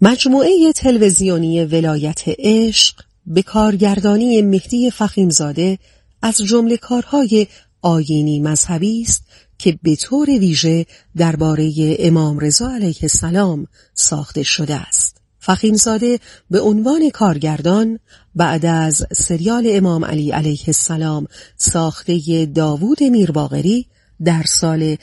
مجموعه تلویزیونی ولایت عشق به کارگردانی مهدی فخیمزاده از جمله کارهای آیینی مذهبی است که به طور ویژه درباره امام رضا علیه السلام ساخته شده است. فخیمزاده به عنوان کارگردان بعد از سریال امام علی علیه السلام ساخته داوود میرباقری در سال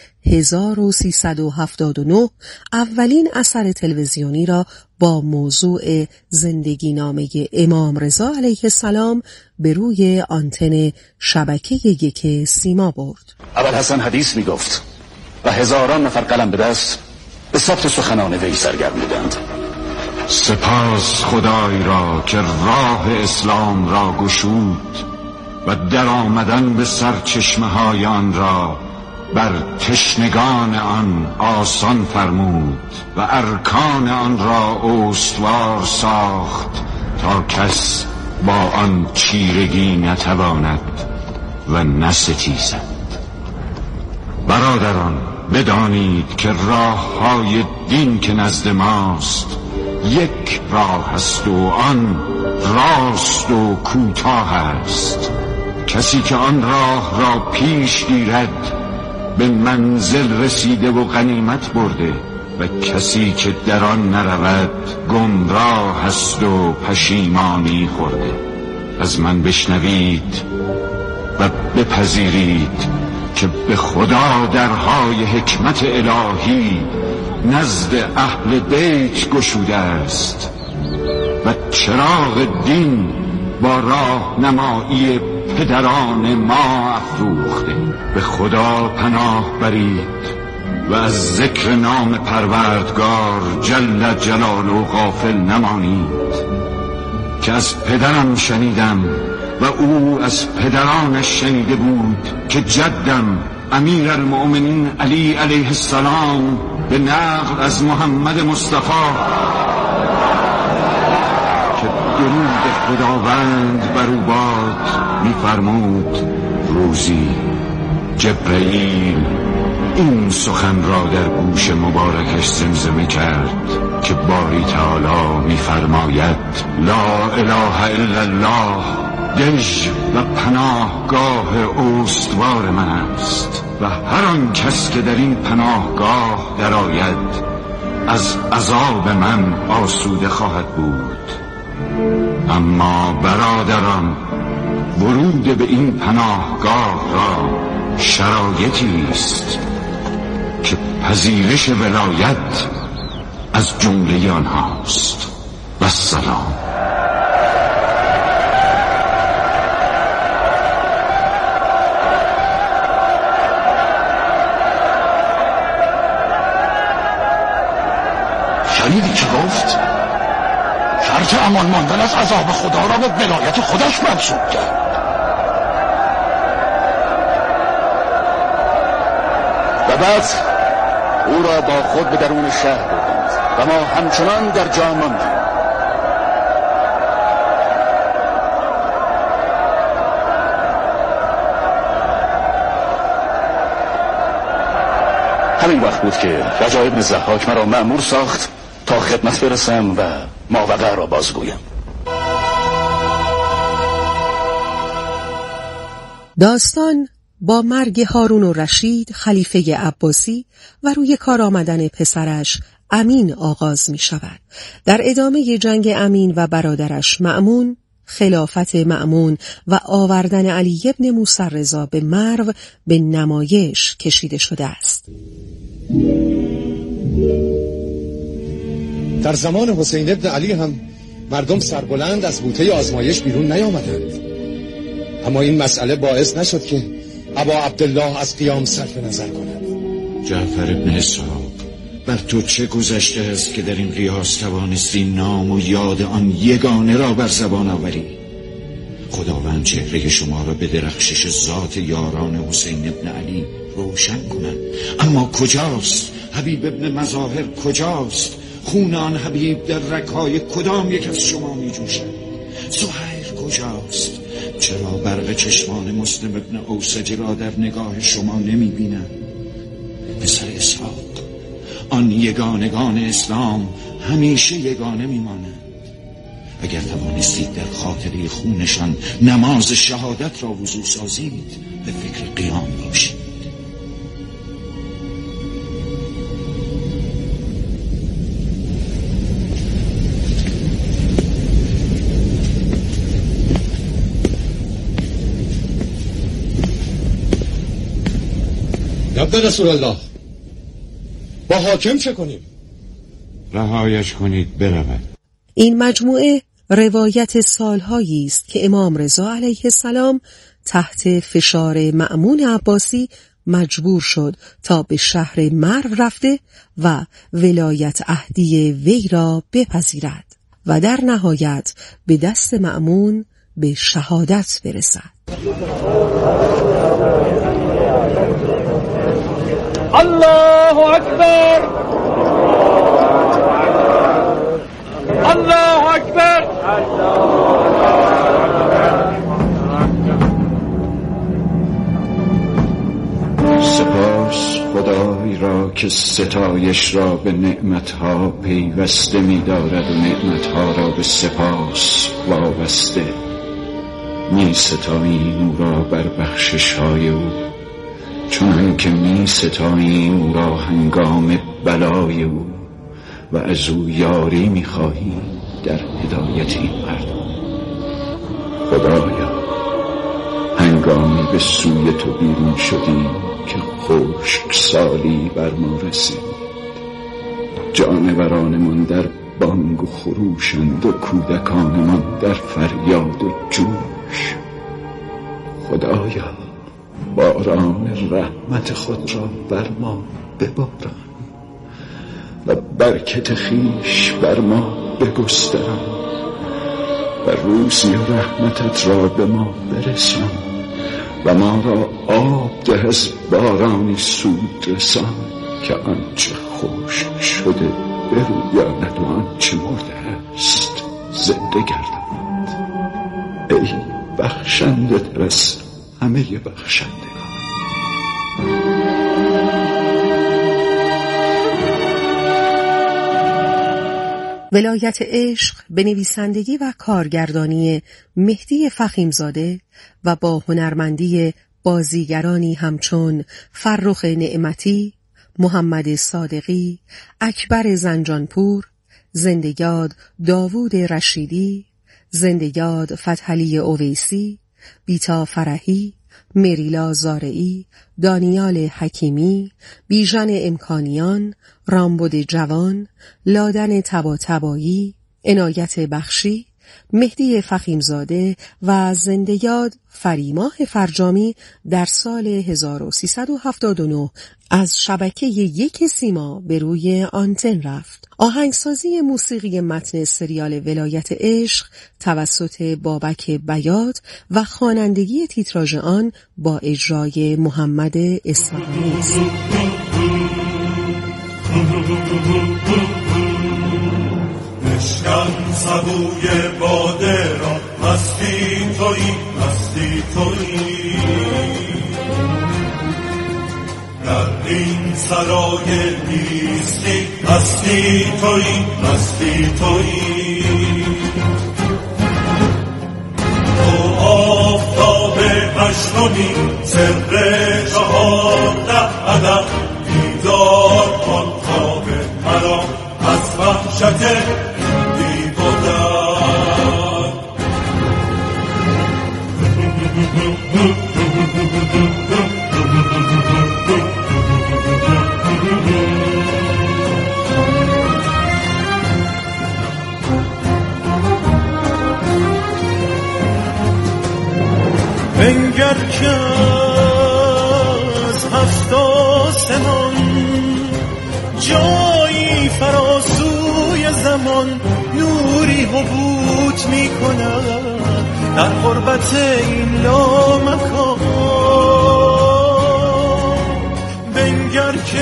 1379 اولین اثر تلویزیونی را با موضوع زندگی نامه امام رضا علیه السلام به روی آنتن شبکه 1 سیما برد. ابوالحسن حدیث می گفت و هزاران نفر قلم به دست به ثبت سخنان وی سرگرم بودند. سپاس خدای را که راه اسلام را گشود و در آمدن به سرچشمه‌های آن را بر تشنگان آن آسان فرمود و ارکان آن را استوار ساخت تا کس با آن چیرگی نتواند و نستیزد. برادران، بدانید که راه های دین که نزد ماست یک راه است و آن راست و کوتاه است. کسی که آن راه را پیش گیرد به منزل رسیده و غنیمت برده و کسی که در آن نرود گمراه است و پشیمانی خورده. از من بشنوید و بپذیرید که به خدا درهای حکمت الهی نزد اهل بیت گشوده است و چراغ دین با راهنمایی پدران ما افروخته. به خدا پناه برید و از ذکر نام پروردگار جل جلاله غافل نمانید که از پدرم شنیدم و او از پدرانش شنیده بود که جدم امیر المؤمنین علی علیه السلام به نقل از محمد مصطفی که درود خداوند بر او باد می‌فرمود روزی جبرئیل این سخن را در گوش مبارکش زمزمه کرد که باری تعالی می‌فرماید لا اله الا الله دژ و پناهگاه استوار من است و هر آن کس که در این پناهگاه درآید از عذاب من آسوده خواهد بود. اما برادران، ورود به این پناهگاه را شرایطی است که پذیرش ولایت از جمله آنهاست. و السلام. شنیدی چی گفت؟ شرط امان ماندن از عذاب خدا را به ولایت خودش منسوب کرد. و بعد او را با خود به درون شهر بردند و ما همچنان در جا ماندیم. همین وقت بود که رجا ابن ضحاک مرا مأمور ساخت تا خدمت برسم و ماوقع را بازگویم. داستان با مرگ هارون الرشید خلیفه عباسی و روی کار آمدن پسرش امین آغاز می شود. در ادامه جنگ امین و برادرش مأمون، خلافت مأمون و آوردن علی ابن موسی رضا به مرو به نمایش کشیده شده است. در زمان حسین ابن علی هم مردم سربلند از بوته آزمایش بیرون نیامدند، اما این مسئله باعث نشد که ابا عبدالله از قیام صرف نظر کند. جعفر ابن اسحاق، بر تو چه گذشته است که در این قیاس توانستی نام و یاد آن یگانه را بر زبان آوری؟ خداوند چهره شما را به درخشش ذات یاران حسین ابن علی روشن کند. اما کجاست حبیب ابن مظاهر؟ کجاست خون آن حبیب؟ در رگ‌های کدام یک از شما می جوشد؟ زهیر کجاست؟ چرا برق چشمان مسلم ابن اوسجی را در نگاه شما نمی بینم؟ پسر اسحاق، آن یگانگان اسلام همیشه یگانه میمانند. اگر توانستید در خاطره خونشان نماز شهادت را وضو سازید، به فکر قیام باشید. عبد رسول الله، با حاکم چه کنیم؟ رهایش کنید برود. این مجموعه روایت سالهایی است که امام رضا علیه السلام تحت فشار مأمون عباسی مجبور شد تا به شهر مرو رفته و ولایت عهدی وی را بپذیرد و در نهایت به دست مأمون به شهادت برسد. الله اکبر، الله اکبر. سپاس خدای را که ستایش را به نعمتها پیوسته می دارد و نعمتها را به سپاس وابسته. می ستاییم او را بر بخشش‌های او، چون که می ستاییم او را هنگام بلای او و از او یاری می خواهیم در هدایت این مردم. خدایا، هنگامی به سوی تو بیرون شدیم که خشک سالی بر ما رسید، جانورانمان در بانگ و خروشند و کودکانمان در فریاد و جوش. خدایا، باران رحمت خود را بر ما بباران و برکت خویش بر ما بگستران و روزی رحمتت را به ما برسان و ما را آب ده از بارانی سود رسان که آنچه خشک شده برویاند و آنچه مرده است زنده گرداند. ای بخشنده تر از همه بخشندگان. ولایت عشق به نویسندگی و کارگردانی مهدی فخیمزاده و با هنرمندی بازیگرانی همچون فرخ نعمتی، محمد صادقی، اکبر زنجانپور، زنده یاد داوود رشیدی، زنده یاد فتحعلی اویسی، بیتا فرحی، مریلا زارعی، دانیال حکیمی، بیژن امکانیان، رامبد جوان، لادن طباطبایی، عنایت بخشی، مهدی فخیمزاده و زنده یاد فریماه فرجامی در سال 1379 از شبکه یک سیما به روی آنتن رفت. آهنگسازی موسیقی متن سریال ولایت عشق توسط بابک بیات و خوانندگی تیتراژ آن با اجرای محمد اصفهانی است. بشکن سبوی باده را، مستی تویی، مستی تویی. در این سرای نیستی، مستی تویی، مستی تویی. تو آفتاب مجنونی، سر 14 عدم بیدار کن خواب مرا از وحشت بی بودن. بنگر که از 7 آسمان جایی فراسوی زمان نوری حبوط می کند در غربت این لامکان. بنگر که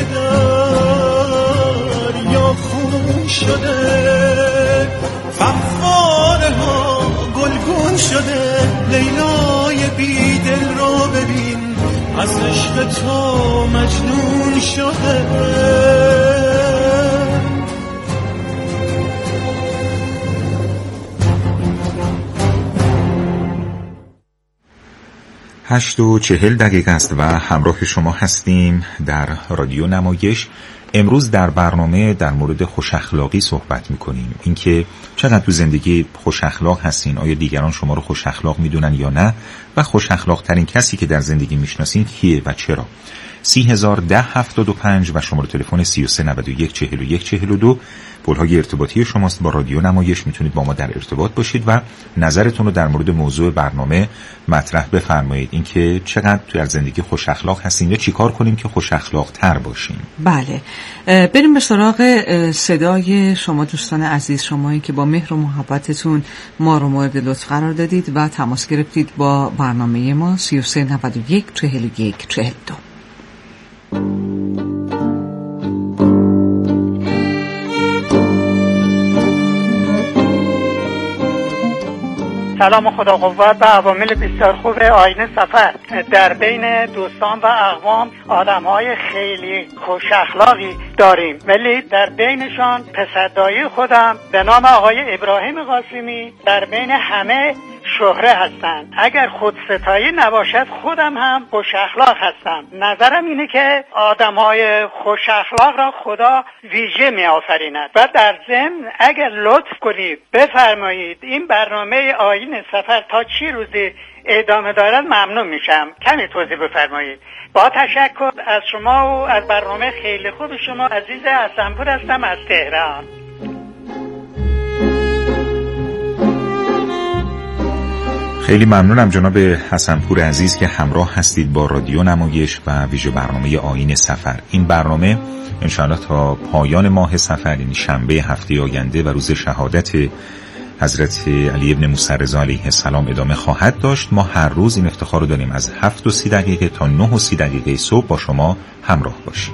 دریا خون شده، فواره ها گلگون شده. لیلای بی دل را ببین، از عشق تو مجنون شده. 8:40 است و همراه شما هستیم در رادیو نمایش. امروز در برنامه در مورد خوش اخلاقی صحبت میکنیم. اینکه چقدر تو زندگی خوش اخلاق هستین، آیا دیگران شما رو خوش اخلاق میدونن یا نه، و خوش اخلاق ترین کسی که در زندگی میشناسین کیه و چرا. 301075 و شماره تلفن 33914142 پل‌های ارتباطی شماست با رادیو نمایش. میتونید با ما در ارتباط باشید و نظرتون رو در مورد موضوع برنامه مطرح بفرمایید. اینکه چقدر در زندگی خوش اخلاق هستین یا چیکار کنیم که خوش اخلاق تر باشیم. بله، بریم به سراغ صدای شما دوستان عزیز، شمایی که با مهر و محبتتون ما رو مورد لطف قرار دادید و تماس گرفتید با برنامه ما 33914142. سلام و خدا قوت و عوامل بسیار خوب آیین سفر. در بین دوستان و اقوام آدم‌های خیلی خوش اخلاقی داریم، ولی در بینشان پسردایی خودم به نام آقای ابراهیم قاسمی در بین همه شهره هستند. اگر خودستایی نباشد خودم هم خوش اخلاق هستم. نظرم اینه که آدم‌های خوش اخلاق را خدا ویژه می آفریند. و در ضمن اگر لطف کنید بفرمایید این برنامه آیین سفر تا چی روزی ادامه دارد ممنون میشم. کمی توضیح بفرمایید. با تشکر از شما و از برنامه خیلی خوب شما. عزیز حسنپور هستم از تهران. خیلی ممنونم جناب حسنپور عزیز که همراه هستید با رادیو نمایش و ویژه برنامه آیین سفر. این برنامه انشاءالله تا پایان ماه سفر، یعنی شنبه هفته آینده و روز شهادت حضرت علی ابن موسی رضا علیه السلام ادامه خواهد داشت. ما هر روز این افتخار رو داریم از 7:30 تا 9:30 صبح با شما همراه باشیم.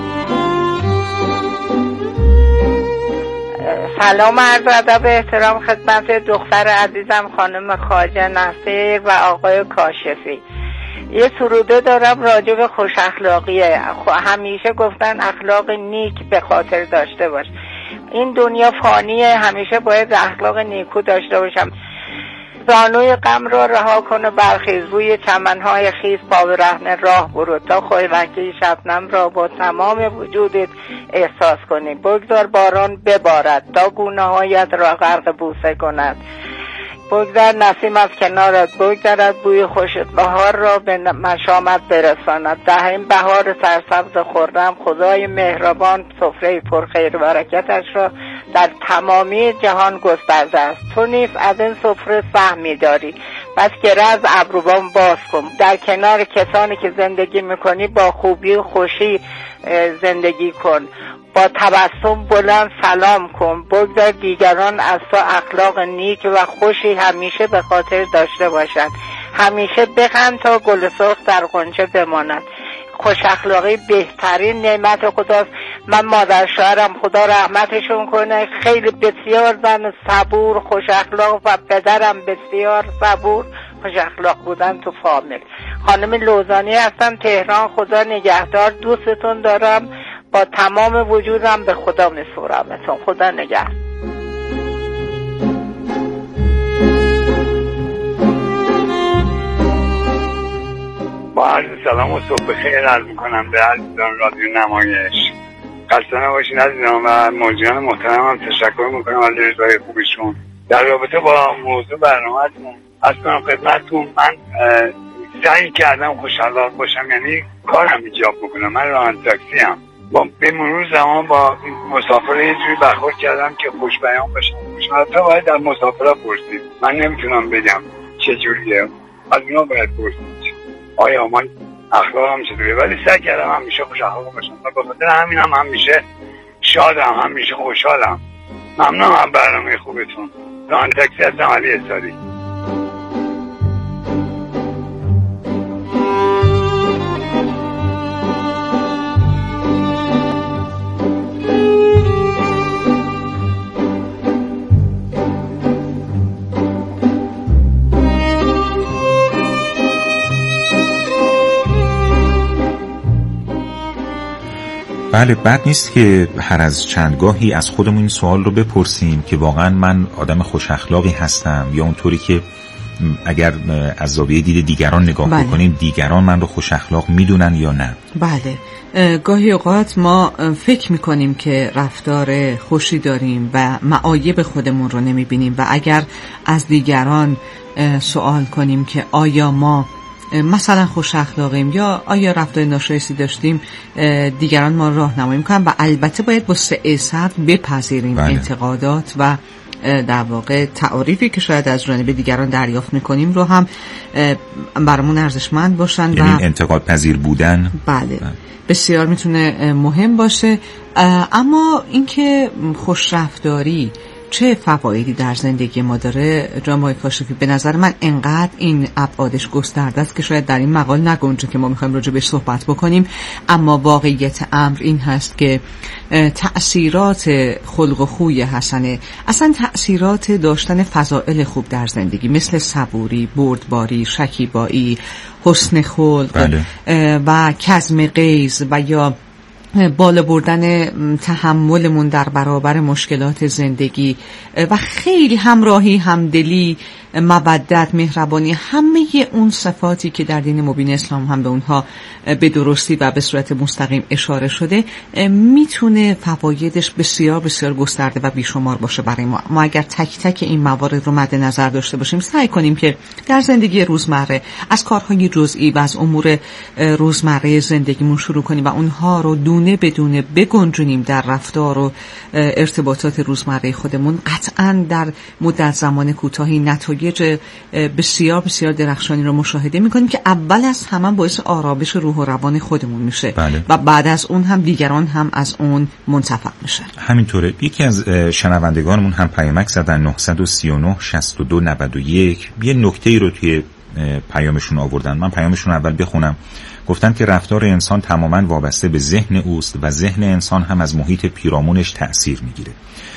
سلام عرض ادب و احترام خدمت دختر عزیزم خانم خواجه نصیر و آقای کاشفی. یه سروده دارم راجع به خوش اخلاقیه. همیشه گفتن اخلاق نیک به خاطر داشته باش. این دنیا فانیه، همیشه باید اخلاق نیکو داشته باشم. زانوی غم را رها کن و برخیز، روی چمنهای خیز پا به رهن راه برو تا خیلکی شبنم را با تمام وجودت احساس کنی. بگذار باران ببارد تا گونه‌هایت را غرق بوسه کند. بگذار نسیم از کنارت بگذرد، بوی خوشت بهار را به مشامت برساند. در این بهار سرسبز خرم خدای مهربان سفره پرخیر و برکتش را در تمامی جهان گسترده است. تو نیز از این سفره سهمی داری، پس گره از ابروان باز کن. در کنار کسانی که زندگی میکنی با خوبی و خوشی زندگی کن. با تبسم بلند سلام کن. بگذار دیگران از تو اخلاق نیک و خوشی همیشه به خاطر داشته باشند. همیشه بخند تا گل سرخ در غنچه بماند. خوش اخلاقی بهترین نعمت خداست. من مادر شوهرم خدا رحمتشون کنه خیلی بسیار زن صبور خوش اخلاق و پدرم بسیار صبور خوش اخلاق بودن تو فامیل. خانم لوزانی هستم تهران. خدا نگهدار، دوستتون دارم، با تمام وجودم به خدا میسپارمتون. خدا نگهدار. با عرض سلام و صبح بخیر عرض میکنم به عزیزان رادیو نمایش. خسته نباشین عزیزان و موجودان محترم هم تشکر میکنم از رضای خوبشون. در رابطه با موضوع برنامه‌تون از کنم خدمتتون، من سعی کردم خوش اخلاق باشم، یعنی کارم ایجاب بکنم. من راننده تاکسی ام. به مرور زمان با مسافر یه جوری برخورد کردم که خوش بیان باشم. حتی باید در مسافرها پرسید. من نمیتونم بگم چه جوریه، از اونا باید پرسید آیا من اخلاقم چطوریه، ولی سعی کردم همیشه خوش اخلاق باشم و به خاطر همینم همیشه شادم، همیشه خوشحالم. ممنونم از برنامه خوبتون. راننده تاکسی هستم، علی اساری. بله، بد نیست که هر از چندگاهی از خودمون این سوال رو بپرسیم که واقعا من آدم خوش اخلاقی هستم، یا اونطوری که اگر از زاویه دید دیگران نگاه بکنیم، دیگران من رو خوش اخلاق میدونن یا نه؟ بله، گاهی اوقات ما فکر میکنیم که رفتار خوشی داریم و معایب خودمون رو نمیبینیم و اگر از دیگران سوال کنیم که آیا ما مثلا خوش اخلاقیم یا آیا رفتار ناشایستی داشتیم، دیگران ما راهنمایی میکنن و البته باید با سعه صدر بپذیریم انتقادات و در واقع تعاریفی که شاید از جانب دیگران دریافت میکنیم رو هم برامون ارزشمند باشن. یعنی انتقاد پذیر بودن بله بسیار میتونه مهم باشه. اما اینکه خوش رفتاری چه فوایدی در زندگی ما داره جناب آقای کاشفی، به نظر من انقدر این ابعادش گسترده است که شاید در این مقال نگنجه که ما میخوایم راجع بهش صحبت بکنیم. اما واقعیت امر این هست که تأثیرات خلق و خوی حسنه، اصلا تأثیرات داشتن فضائل خوب در زندگی مثل صبوری، بردباری، شکیبایی، حسن خلق و کظم غیظ و یا بالا بردن تحملمون در برابر مشکلات زندگی و خیلی همراهی، همدلی، مودت، مهربانی، همه اون صفاتی که در دین مبین اسلام هم به اونها به درستی و به صورت مستقیم اشاره شده، میتونه فوایدش بسیار بسیار گسترده و بیشمار باشه برای ما. ما اگر تک تک این موارد رو مد نظر داشته باشیم، سعی کنیم که در زندگی روزمره از کارهای جزئی و از امور روزمره زندگیمون شروع کنیم و اونها رو دونه بدونه بگنجونیم در رفتار و ارتباطات روزمره خودمون، قطعاً در مدت زمان کوتاهی نتایج بسیار بسیار درخشانی رو مشاهده میکنیم که اول از همه باعث آرامش روح و روان خودمون میشه و بعد از اون هم دیگران هم از اون منتفع میشه. همینطوره. یکی از شنوندگانمون هم پیامک زدن 939 62 91 یه نکته‌ای رو توی پیامشون آوردن. من پیامشون اول بخونم. گفتن که رفتار انسان تماماً وابسته به ذهن اوست و ذهن انسان هم از محیط پیرامونش تأثیر میگیره.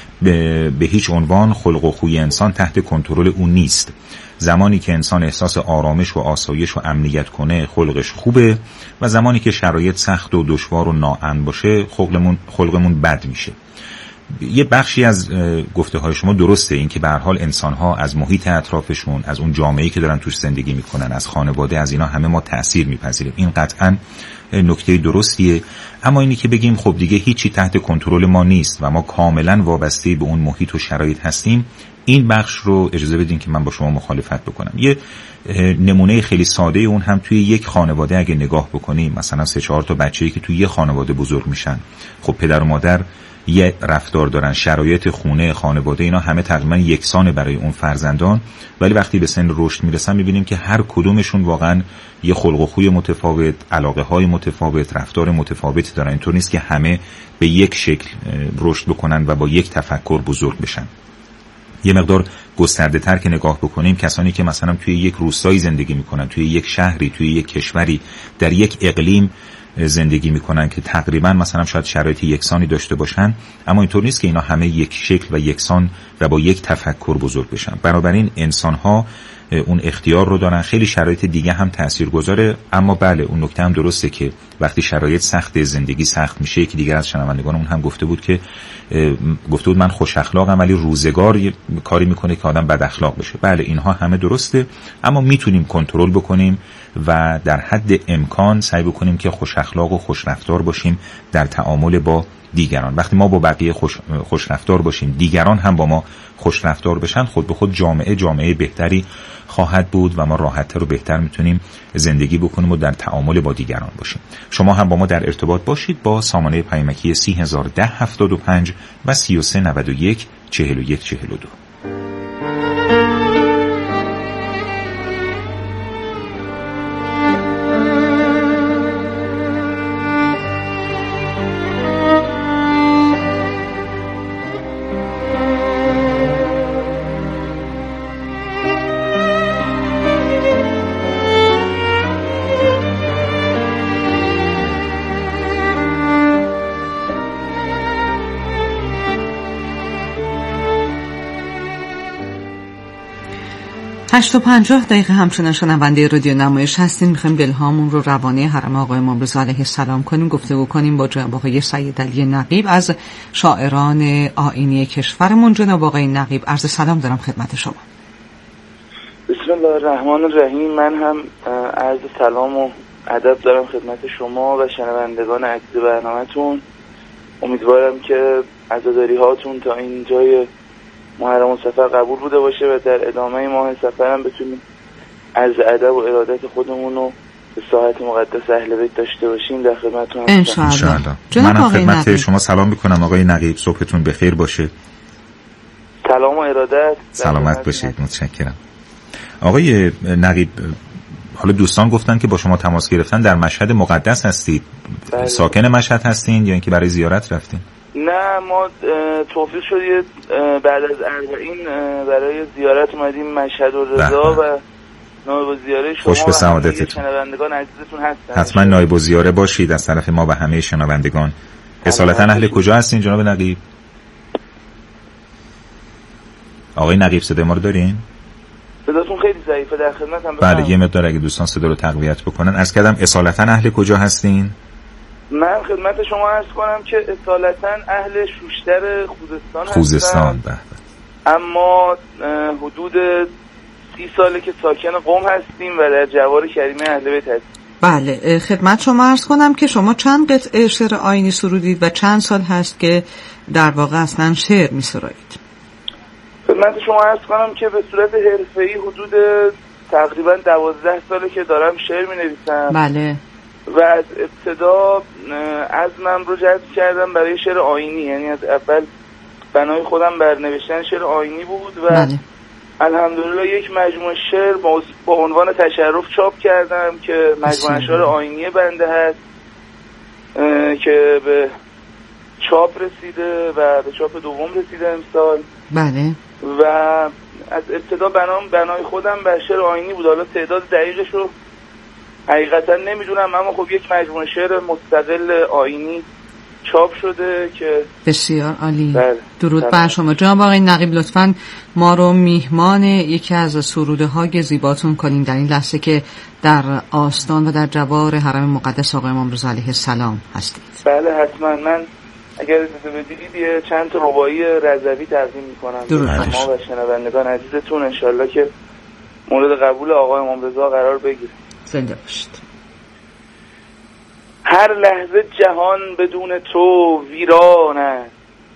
به هیچ عنوان خلق و خوی انسان تحت کنترل او نیست. زمانی که انسان احساس آرامش و آسایش و امنیت کنه خلقش خوبه و زمانی که شرایط سخت و دشوار و ناامن باشه خلقمون بد میشه. یه بخشی از گفته های شما درسته، این که به هر حال انسان ها از محیط اطرافشون، از اون جامعه‌ای که دارن توش زندگی میکنن، از خانواده، از اینا همه ما تأثیر میپذیریم. این قطعاً نکته درستیه. اما اینی که بگیم خب دیگه هیچی تحت کنترل ما نیست و ما کاملا وابسته به اون محیط و شرایط هستیم، این بخش رو اجازه بدین که من با شما مخالفت بکنم. یه نمونه خیلی ساده اون هم توی یک خانواده اگه نگاه بکنیم، مثلا 3-4 تا بچه‌ای که توی یه خانواده بزرگ میشن، خب پدر و مادر یه رفتار دارن، شرایط خونه، خانواده، اینا همه تقریبا یکسانه برای اون فرزندان، ولی وقتی به سن رشد میرسن میبینیم که هر کدومشون واقعا یه خلق و خوی متفاوت، علاقه های متفاوت، رفتار متفاوت دارن. اینطور نیست که همه به یک شکل رشد بکنن و با یک تفکر بزرگ بشن. یه مقدار گسترده تر که نگاه بکنیم، کسانی که مثلا توی یک روستایی زندگی میکنن، توی یک شهری، توی یک کشوری، در یک اقلیم زندگی میکنن که تقریبا مثلا شاید شرایط یکسانی داشته باشن، اما اینطور نیست که اینا همه یک شکل و یکسان و با یک تفکر بزرگ بشن. بنابراین انسان ها اون اختیار رو دارن. خیلی شرایط دیگه هم تاثیرگذاره، اما بله اون نکته هم درسته که وقتی شرایط سخت، زندگی سخت میشه، یکی دیگر از شنوندگانمون هم گفته بود من خوش اخلاقم ولی روزگار کاری میکنه که آدم بد اخلاق بشه. بله اینها همه درسته، اما میتونیم کنترل بکنیم و در حد امکان سعی بکنیم که خوش اخلاق و خوش رفتار باشیم در تعامل با دیگران. وقتی ما با بقیه خوش رفتار باشیم، دیگران هم با ما خوش رفتار بشن، خود به خود جامعه بهتری خواهد بود و ما راحت‌تر و بهتر میتونیم زندگی بکنیم و در تعامل با دیگران باشیم. شما هم با ما در ارتباط باشید با سامانه پیامکی 301075 و 3391 4142. هشت و 50 دقیقه همچنان شنونده رادیو نمایش هستیم. میخوایم دلهامون رو روانه حرم آقای امام رضا علیه السلام کنیم. گفتگو کنیم با جناب آقای سید علی نقیب از شاعران آیینی کشورمون. جناب آقای نقیب، عرض سلام دارم خدمت شما. بسم بسم الله الرحمن الرحیم. من هم عرض سلام و ادب دارم خدمت شما و شنوندگان عزیز برنامه‌تون. امیدوارم که عزاداری هاتون تا این جای محرم السفر قبول بوده باشه و در ادامه ماه سفر هم بتونیم عرض ادب و ارادت خودمون رو به ساحت مقدس اهل بیت داشته باشیم. در خدمتتون هستم ان شاء الله. منم خدمت شما سلام میکنم آقای نقیب، صبحتون بخیر باشه. سلام و ارادت. سلامت باشید. متشکرم. آقای نقیب، حالا دوستان گفتن که با شما تماس گرفتن، در مشهد مقدس هستید؟ بله. ساکن مشهد هستین یا اینکه برای زیارت رفتین؟ نه، ما توفیق شد بعد از اربعین برای زیارت اومدیم مشهد و رضا و نایب الزیاره شما خوش به سعادتتون. شنوندگان عزیزتون هستن. حتما نایب الزیاره باشید از طرف ما و همه شنوندگان. اصالتا اهل کجا هستین جناب نقیب؟ آقای نقیب صدای ما رو دارین؟ صداتون خیلی ضعیفه، در خدمتم. بله، یه مقدار اگه دوستان صدا رو تقویت بکنن. عرض کردم اصالتا اهل کجا هستین؟ من خدمت شما عرض کنم که اصالتا اهل شوشتر خوزستان هستم. اما حدود 30 ساله که ساکن قم هستیم و در جوار کریمه اهل بیت هستیم. بله، خدمت شما عرض کنم که شما چند قطعه شعر آیینی سرودید و چند سال هست که در واقع اصلا شعر می سرایید؟ خدمت شما عرض کنم که به صورت حرفه‌ای حدود تقریبا 12 ساله که دارم شعر می نویسم. بله. و از ابتدا عزمم رو جذب کردم برای شعر آیینی، یعنی از اول بنای خودم بر نوشتن شعر آیینی بود و بله. الحمدلله یک مجموعه شعر با عنوان تشرف چاپ کردم که مجموعه شعر آیینی بنده هست که به چاپ رسیده و به چاپ دوم رسیده امسال. بله. و از ابتدا بنای خودم بر شعر آیینی بود. حالا تعداد دقیقش رو حقیقتا نمیدونم، اما خب یک مجموعه شعر مستقل آیینی چاپ شده که بسیار عالی. بله. درود بر شما جناب آقای نقیب. لطفاً ما رو میهمان یکی از سروده های زیباتون کنین در این لحظه که در آستان و در جوار حرم مقدس آقای امام رضا علیه السلام هستید. بله حتما. من اگر اجازه بدید چند تا رباعی رضوی تقدیم میکنم به شما و شنوندگان عزیزتون، انشالله که مورد قبول آقای امام رضا قرار بگیره. زنده باشید. هر لحظه جهان بدون تو ویران است،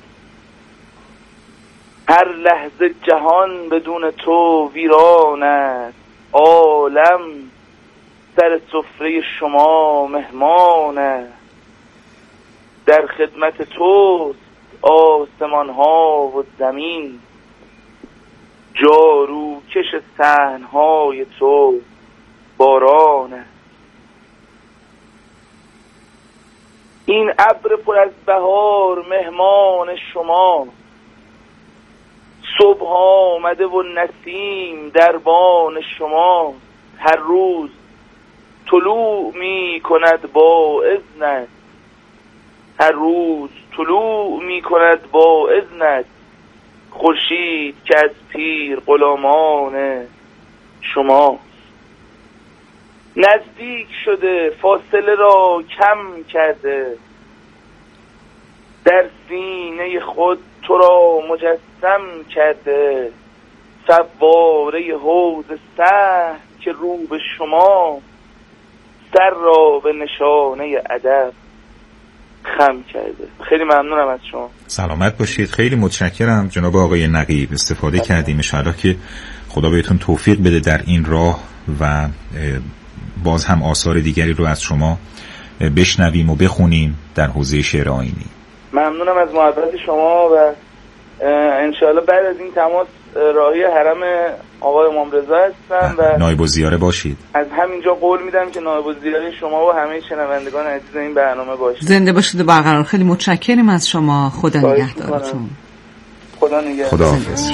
هر لحظه جهان بدون تو ویران است، عالم سر سفره شما مهمان است، در خدمت توست آسمان ها و زمین، جارو کش صحن‌های تو باران است. این ابر پر از بهار مهمان شما، صبح آمده و نسیم دربان شما، هر روز طلوع می کند با اذنت، هر روز طلوع می کند با اذنت، خورشید که از پیر غلامان شما، نزدیک شده فاصله را کم کرده، در سینه خود تو را مجسم کرده، سواره حوض سهل که رو به شما، سر را به نشانه ادب خم کرده. خیلی ممنونم از شما. سلامت باشید. خیلی متشکرم جناب آقای نقیب. استفاده کردیم، انشاءالله که خدا بهتون توفیق بده در این راه و باز هم آثار دیگری رو از شما بشنویم و بخونیم در حوزه شعر آیینی. ممنونم از محبت شما و انشاءالله بعد از این تماس راهی حرم آقای امام رضا هستم و نایب الزیاره باشید. از همینجا قول میدم که نایب الزیاره شما و همه شنوندگان عزیز این برنامه باشید. زنده باشید و برقرار. خیلی متشکرم از شما. خدا نگهدارتون. خدا نگهدار. خدا حافظ.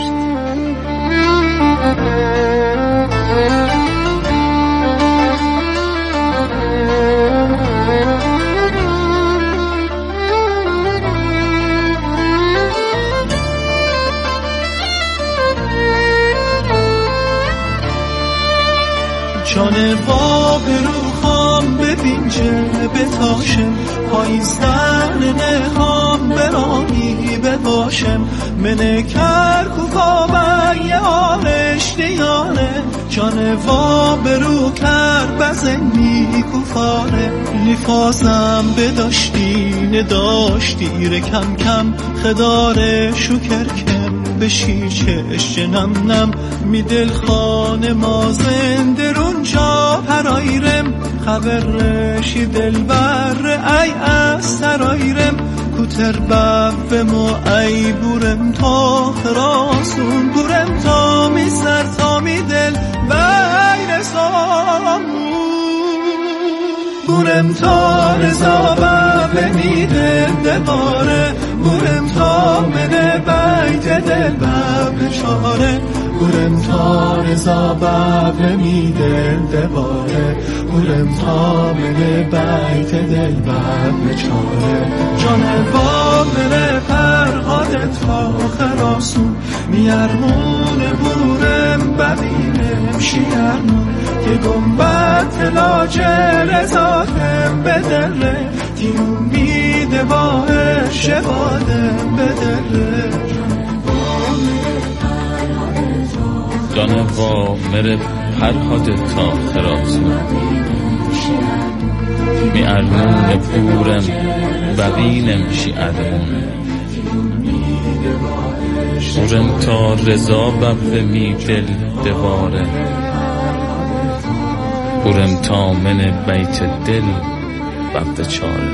جان باغ روخام ببین چه بتاشم، پاییزتر نهام برانی بباشم، من کرکو کابر های آشتیانه جان وا برو کرد بزنی کفاره نفازم بداشتی نداشتی رکم کم خدار شکر کم بشی چش نم نم می دل خانه ما زنده رونجا پرایرم خبر رشی دل بر ای از سرایرم کوتر بب ما ای بورم تا خراسون بورم تا می سر تا می دل بای رسامون بورم تا رضا بب می دل دباره بورم تا من بیت دل بب چاره بورم تا رضا بب می دل دباره بورم تا من بیت دل بب چاره جان با من فرهاد تا خراسون میارمون بورم ببینم شیرمون که گنبت لاجل ذاتم بدره که امید باه شبادم بدره جان با مره فرهاد تا خراسون می ارمون بورم ببینم شیرمون بورم تا رضا بب می دل دواره بورم تا من بیت دل بب چاره.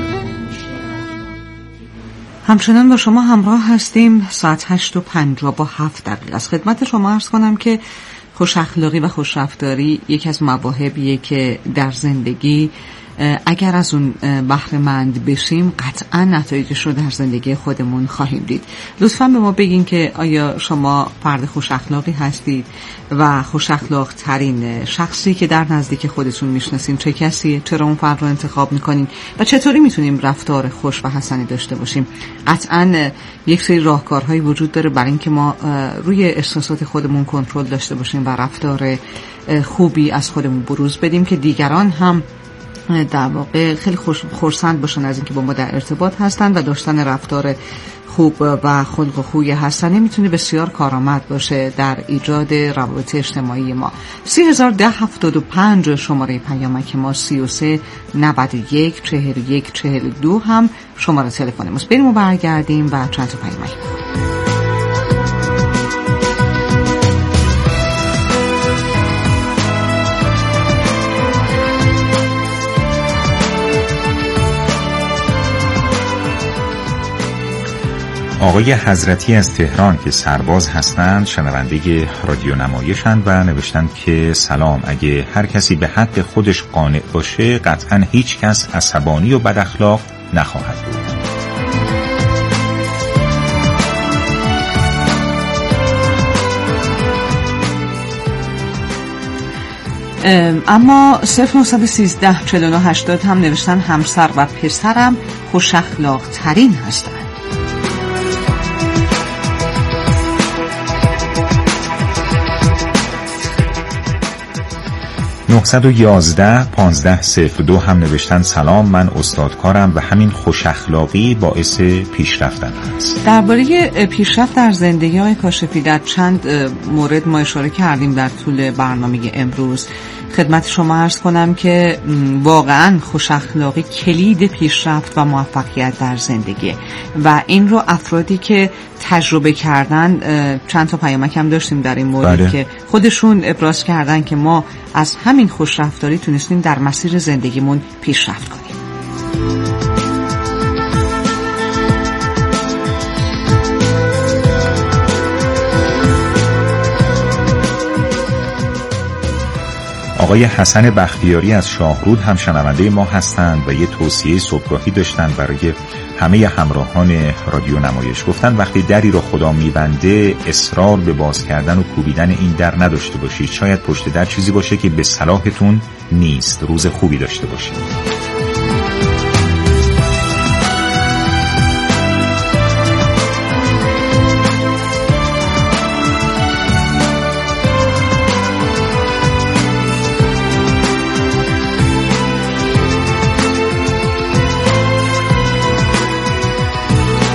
همچنان با شما همراه هستیم. ساعت 8:57 از خدمت شما عرض کنم که خوش اخلاقی و خوش رفتاری یکی از مواهبیه که در زندگی اگر از اون بهره مند بشیم قطعا نتایجش رو در زندگی خودمون خواهیم دید. لطفاً به ما بگین که آیا شما فرد خوش اخلاقی هستید و خوش اخلاق ترین شخصی که در نزدیک خودتون میشناسین چه کسیه؟ چرا اون فرد رو انتخاب میکنین و چطوری میتونیم رفتار خوش و حسنی داشته باشیم؟ قطعا یک سری راهکارهایی وجود داره برای اینکه ما روی احساسات خودمون کنترل داشته باشیم و رفتار خوبی از خودمون بروز بدیم که دیگران هم در واقع خیلی خرسند باشن از اینکه با ما در ارتباط هستن و داشتن رفتار خوب و خلق و خوی حسنه میتونه بسیار کارآمد باشه در ایجاد روابط اجتماعی ما. 301075 شماره پیامک ما، 33 91 41 42 هم شماره تلفن ماست. بریم و برگردیم و چند تا پیامک. آقای حضرتی از تهران که سرباز هستند شنونده رادیو نمایشند و نوشتند که سلام، اگه هر کسی به حد خودش قانع باشه قطعا هیچ کس عصبانی و بد اخلاق نخواهد بود. اما 0913 49 80 هم نوشتن همسر و پسرم خوش اخلاق ترین هستند. 911 1502 هم نوشتن سلام، من استادکارم و همین خوش اخلاقی باعث پیشرفتم است. درباره پیشرفت در زندگی های کاشفی در چند مورد ما اشاره کردیم در طول برنامه امروز. خدمت شما عرض کنم که واقعا خوش اخلاقی کلید پیشرفت و موفقیت در زندگی و این رو افرادی که تجربه کردن، چند تا پیامک هم داشتیم در این مورد که خودشون ابراز کردن که ما از همین خوش رفتاری تونستیم در مسیر زندگیمون پیشرفت کنیم. آقای حسن بختیاری از شاهرود هم شنونده ما هستند و یه توصیه صبحگاهی داشتن برای همه همراهان رادیو نمایش. گفتن وقتی دری رو خدا میبنده اصرار به باز کردن و کوبیدن این در نداشته باشید، شاید پشت در چیزی باشه که به صلاحتون نیست. روز خوبی داشته باشید.